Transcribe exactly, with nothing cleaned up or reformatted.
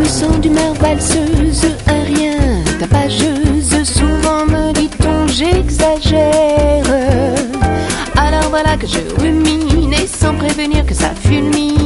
son d'humeur valseuse, un rien tapageuse. Souvent me dit-on j'exagère. Alors voilà que je rumine et sans prévenir que ça fulmine.